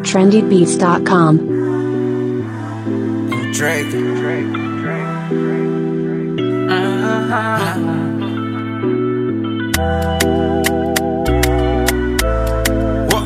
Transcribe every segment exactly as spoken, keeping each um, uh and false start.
trendy beats dot com. Drake. Drake. Drake. Uh-huh. What?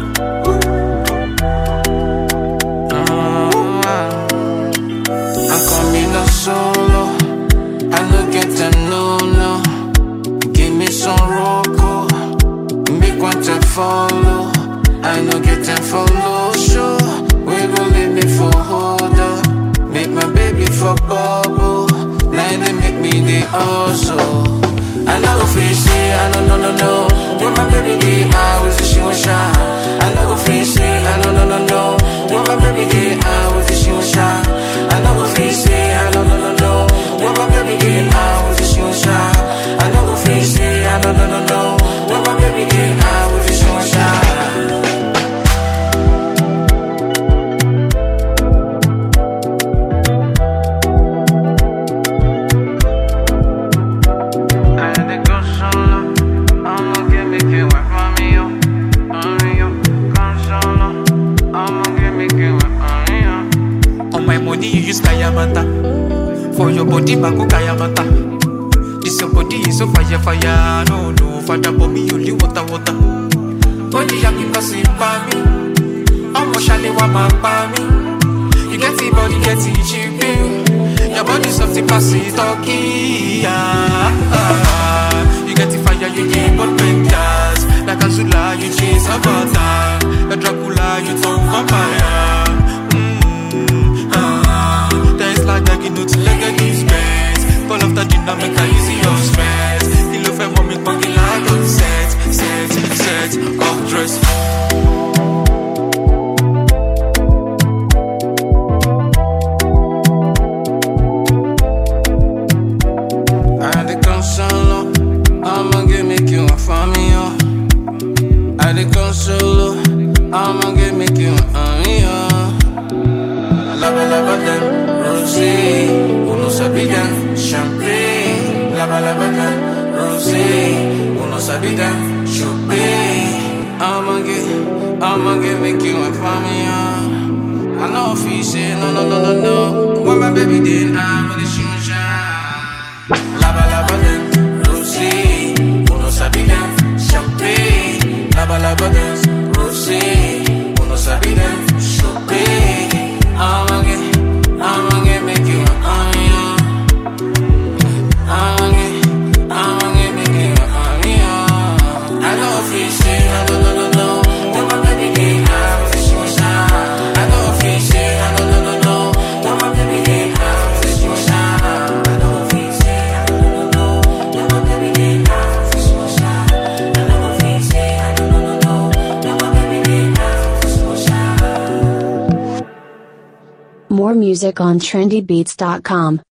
Uh-huh. I'm coming up solo. I look at them, no, no. Give me some Roku. Make one to follow. I know get them follow. Sure, we gon' leave me for holder. Make my baby for bubble. Like they make me the also. I know if you say, I know, no, no, no. When my baby get high, with the she was shine. I know if you say, I know, no, no, no. When my baby get high, with the she was shine. I know if you say, I know, no, no, no. When my baby get high, with the she was shine. I know if you say, I know, no, no, no. When my baby get high, with the she was shine. For your body, Baku Kayamata. This your body is so fire, fire. No, no, Father, for me, only water, water. Body, I keep passing by me. I'm a shally, one man by me. You get it, body, get it, cheap. Your body, something passing, talkie. You get it, fire, you keep on penters. Like a Zula, you chase a butter. A Dracula, you talk vampire. Like I can do to like I give space. Call off the dinner, make I easy your stress. You love and want me funky like on set, set, set, off dress. I had to come solo. I'ma get make you a family. I had to come solo. I'ma get make you a family. Lava, lava, them. Rosé, uno sabida, champagne. Lava, lava, rosé, uno sabida, champagne. I'ma get, I'ma get, make you my family. I know if you say no, no, no, no, no. When my baby did, I'm gonna shoot shine. Lava, lava, rosé, uno sabida, champagne. Lava, lava, rosé, uno sabida, champagne. I'ma get. I'ma get make you my onion. I'ma get, I'ma get make you my onion. I know if you say, I know, no, no, no. When my baby get high, with the she was shine. I know if you say, I know, no, no, no. When my baby get high, with the she was shine. I know if you say, I know, no, no, no. When my baby get high, with the she was shine. I know if you say, I know, no, no, no. When my baby get high, with the she was shine. More music on trendy beats dot com.